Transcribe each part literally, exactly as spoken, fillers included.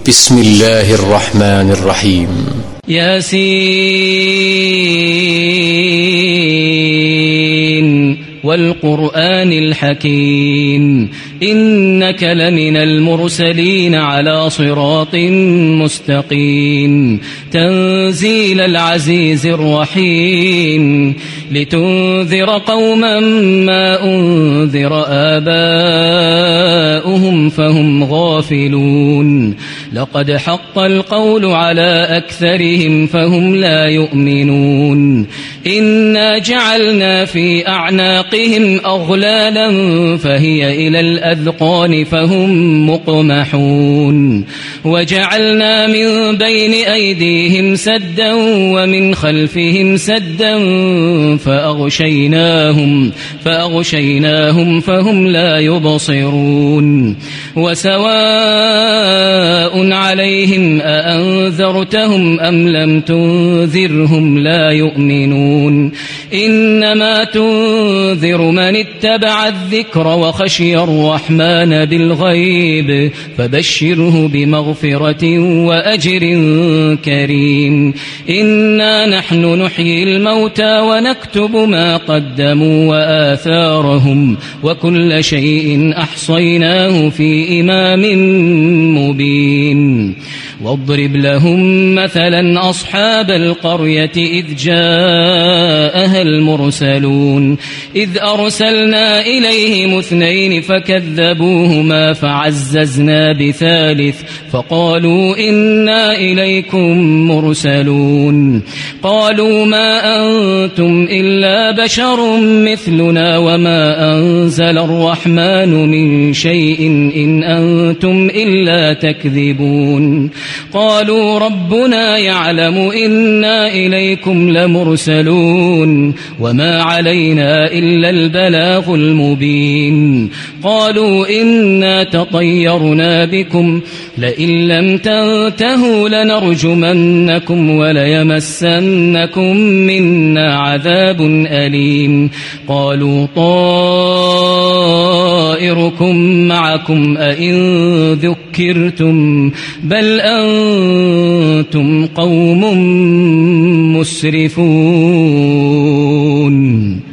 بسم الله الرحمن الرحيم. ياسين والقرآن الحكيم إنك لمن المرسلين على صراط مستقيم تنزيل العزيز الرحيم لتنذر قوما ما أنذر آباؤهم فهم غافلون لقد حق القول على أكثرهم فهم لا يؤمنون إنا جعلنا في أعناقهم أغلالا فهي إلى الأذقان فهم مقمحون وجعلنا من بين أيديهم سدا ومن خلفهم سدا فأغشيناهم, فأغشيناهم فهم لا يبصرون وسواء عليهم أأنذرتهم أم لم تنذرهم لا يؤمنون إنما تنذر من اتبع الذكر وخشي الرحمن بالغيب فبشره بمغفرة وأجر كريم إنا نحن نحيي الموتى ونكتب ما قدموا وآثارهم وكل شيء أحصيناه في إمام مبين واضرب لهم مثلا أصحاب القرية إذ جاءها المرسلون إذ أرسلنا إليهم اثنين فكذبوهما فعززنا بثالث فقالوا إنا إليكم مرسلون قالوا ما أنتم إلا بشر مثلنا وما أنزل الرحمن من شيء إن أنتم إلا تكذبون قالوا ربنا يعلم إنا إليكم لمرسلون وما علينا إلا البلاغ المبين قالوا إنا تطيرنا بكم لئن لم تنتهوا لنرجمنكم وليمسنكم منا عذاب أليم قالوا طائركم معكم أئن ذكرتم بل أنتم قوم مسرفون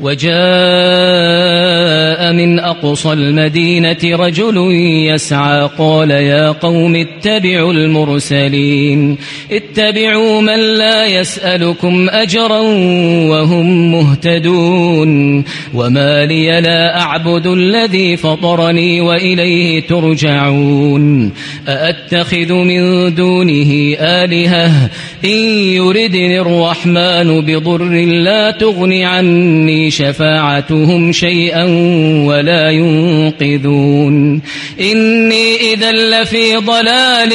وجاء من أقصى المدينة رجل يسعى قال يا قوم اتبعوا المرسلين اتبعوا من لا يسألكم أجرا وهم مهتدون وما لي لا أعبد الذي فطرني وإليه ترجعون أأتخذ من دونه آلهة إن يردني الرحمن بضر لا تغن عني شفاعتهم شيئا ولا ينقذون إني إذا لفي ضلال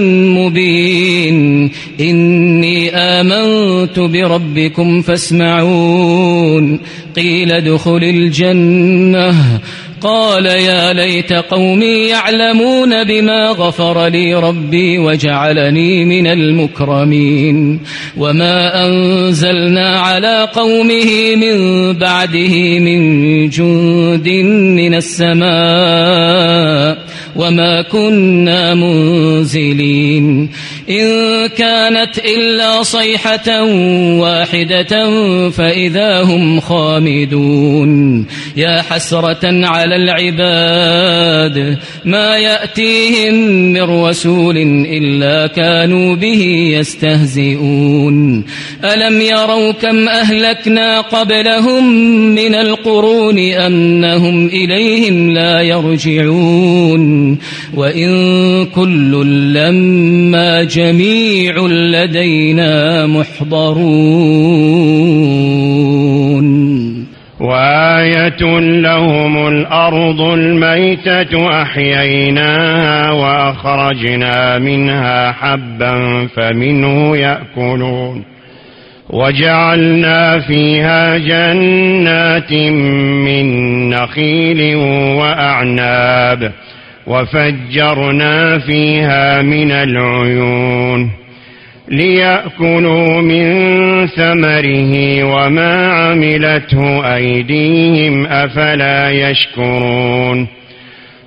مبين إني آمنت بربكم فاسمعون قيل ادخل الجنة قال يا ليت قومي يعلمون بما غفر لي ربي وجعلني من المكرمين وما أنزلنا على قومه من بعده من جند من السماء وما كنا منزلين إن كانت إلا صيحة واحدة فإذا هم خامدون يا حسرة على العباد ما يأتيهم من رسول إلا كانوا به يستهزئون ألم يروا كم أهلكنا قبلهم من القرون أنهم إليهم لا يرجعون وإن كل لما جميع لدينا محضرون وآية لهم الأرض الميتة أحييناها وأخرجنا منها حبا فمنه يأكلون وجعلنا فيها جنات من نخيل وأعناب وفجرنا فيها من العيون ليأكلوا من ثمره وما عملته أيديهم أفلا يشكرون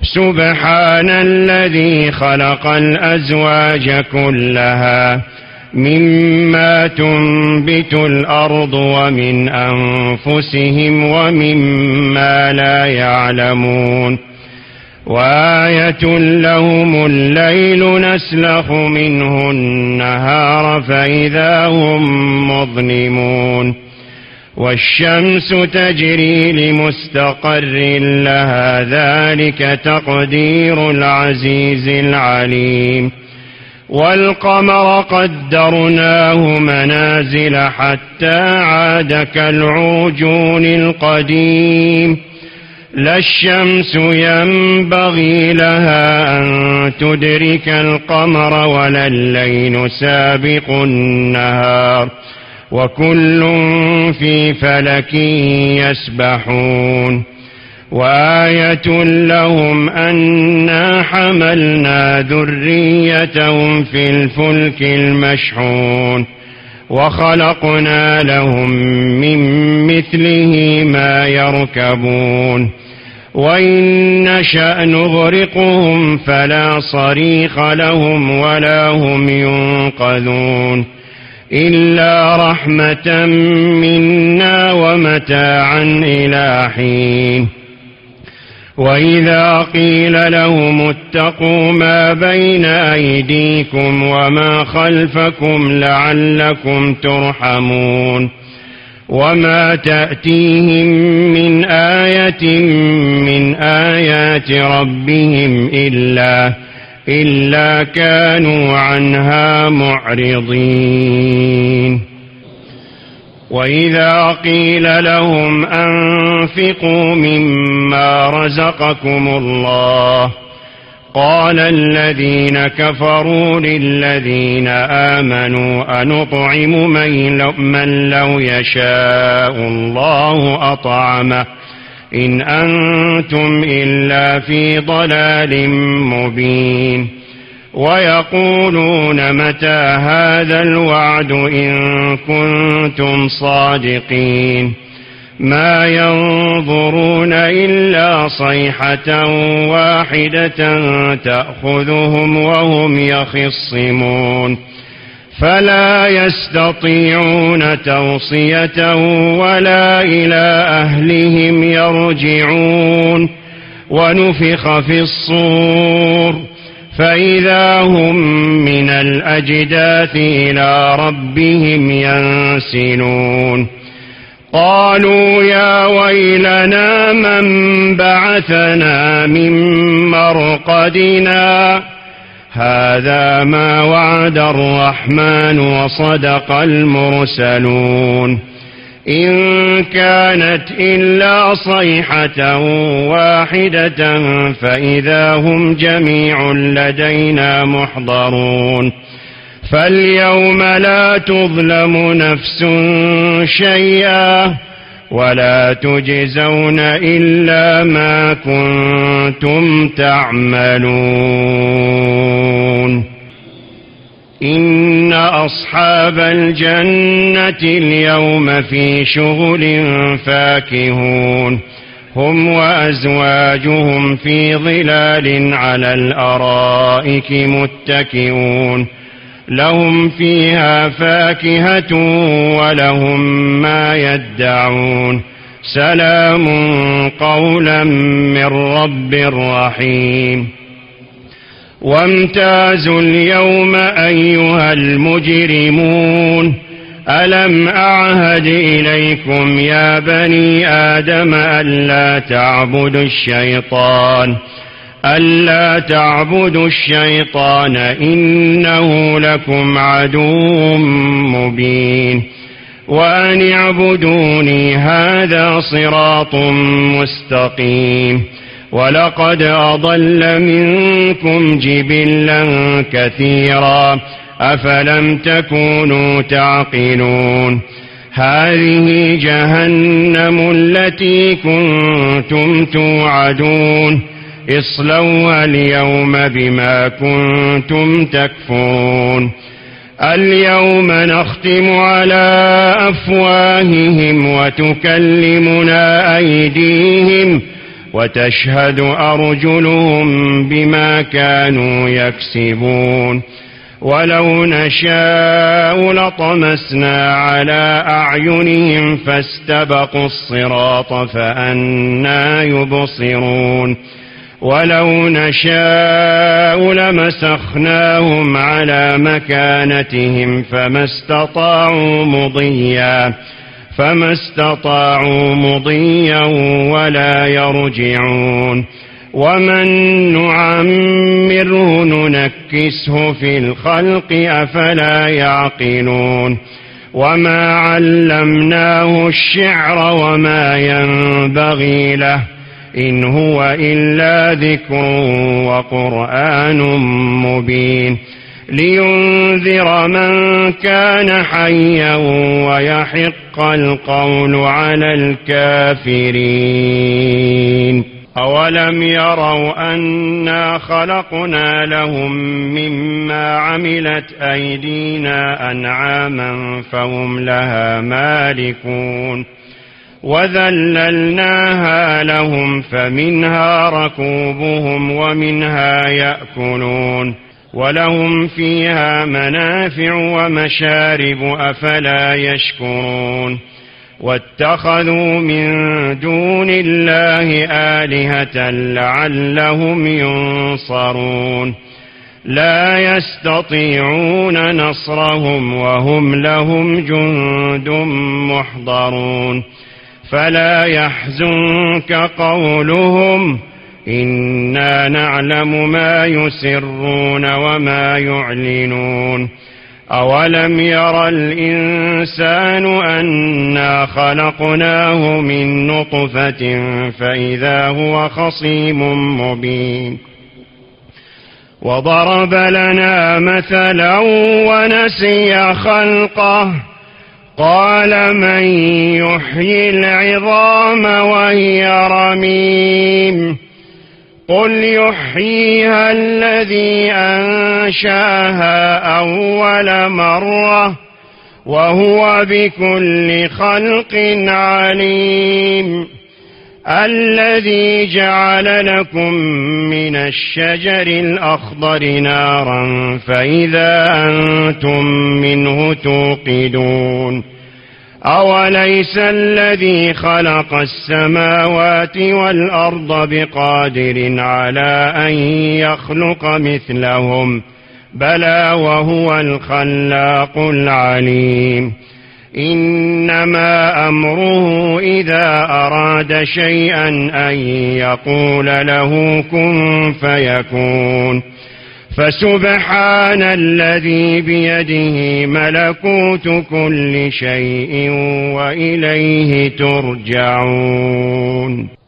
سبحان الذي خلق الأزواج كلها مما تنبت الأرض ومن أنفسهم ومما لا يعلمون وآية لهم الليل نسلخ منه النهار فإذا هم مظلمون والشمس تجري لمستقر لها ذلك تقدير العزيز العليم والقمر قدرناه منازل حتى عاد كالعرجون القديم لا الشمس ينبغي لها أن تدرك القمر ولا الليل سابق النهار وكل في فلك يسبحون وآية لهم أنا حملنا ذريتهم في الفلك المشحون وخلقنا لهم من مثله ما يركبون وإن نشأ نغرقهم فلا صريخ لهم ولا هم ينقذون إلا رحمة منا ومتاعا إلى حين وإذا قيل لهم اتقوا ما بين أيديكم وما خلفكم لعلكم ترحمون وما تأتيهم من آية من آيات ربهم إلا إلا كانوا عنها معرضين وإذا قيل لهم أنفقوا مما رزقكم الله قال الذين كفروا للذين آمنوا أنطعم من لو يشاء الله أطعمه إن أنتم إلا في ضلال مبين ويقولون متى هذا الوعد إن كنتم صادقين ما ينظرون إلا صيحة واحدة تأخذهم وهم يخصمون فلا يستطيعون توصية ولا إلى أهلهم يرجعون ونفخ في الصور فإذا هم من الأجداث إلى ربهم ينسلون قالوا يا ويلنا من بعثنا من مرقدنا هذا ما وعد الرحمن وصدق المرسلون إن كانت إلا صيحة واحدة فإذا هم جميع لدينا محضرون فاليوم لا تظلم نفس شيئا ولا تجزون إلا ما كنتم تعملون إن أصحاب الجنة اليوم في شغل فاكهون هم وأزواجهم في ظلال على الأرائك متكئون لهم فيها فاكهة ولهم ما يدعون سلام قولا من رب رحيم وامتازوا اليوم أيها المجرمون ألم أعهد إليكم يا بني آدم ألا تعبدوا الشيطان ألا تعبدوا الشيطان إنه لكم عدو مبين وأن اعبدوني هذا صراط مستقيم ولقد أضل منكم جبلا كثيرا أفلم تكونوا تعقلون هذه جهنم التي كنتم توعدون اصلوها اليوم بما كنتم تكفرون اليوم نختم على أفواههم وتكلمنا أيديهم وتشهد أرجلهم بما كانوا يكسبون ولو نشاء لطمسنا على أعينهم فاستبقوا الصراط فأنى يبصرون ولو نشاء لمسخناهم على مكانتهم فما استطاعوا مضيا فما استطاعوا مضيا ولا يرجعون ومن نعمره ننكسه في الخلق أفلا يعقلون وما علمناه الشعر وما ينبغي له إن هو إلا ذكر وقرآن مبين لينذر من كان حيا ويحق القول على الكافرين أولم يروا أنا خلقنا لهم مما عملت أيدينا أنعاما فهم لها مالكون وذللناها لهم فمنها ركوبهم ومنها يأكلون ولهم فيها منافع ومشارب أفلا يشكرون واتخذوا من دون الله آلهة لعلهم ينصرون لا يستطيعون نصرهم وهم لهم جند محضرون فلا يحزنك قولهم إنا نعلم ما يسرون وما يعلنون أولم ير الإنسان أنا خلقناه من نطفة فإذا هو خصيم مبين وضرب لنا مثلا ونسي خلقه قال من يحيي العظام وهي رميم قل يحييها الذي أنشاها أول مرة وهو بكل خلق عليم الذي جعل لكم من الشجر الأخضر نارا فإذا أنتم منه توقدون أوليس الذي خلق السماوات والأرض بقادر على أن يخلق مثلهم بلى وهو الخلاق العليم إنما أمره إذا أراد شيئا أن يقول له كن فيكون فسبحان الذي بيده ملكوت كل شيء وإليه ترجعون.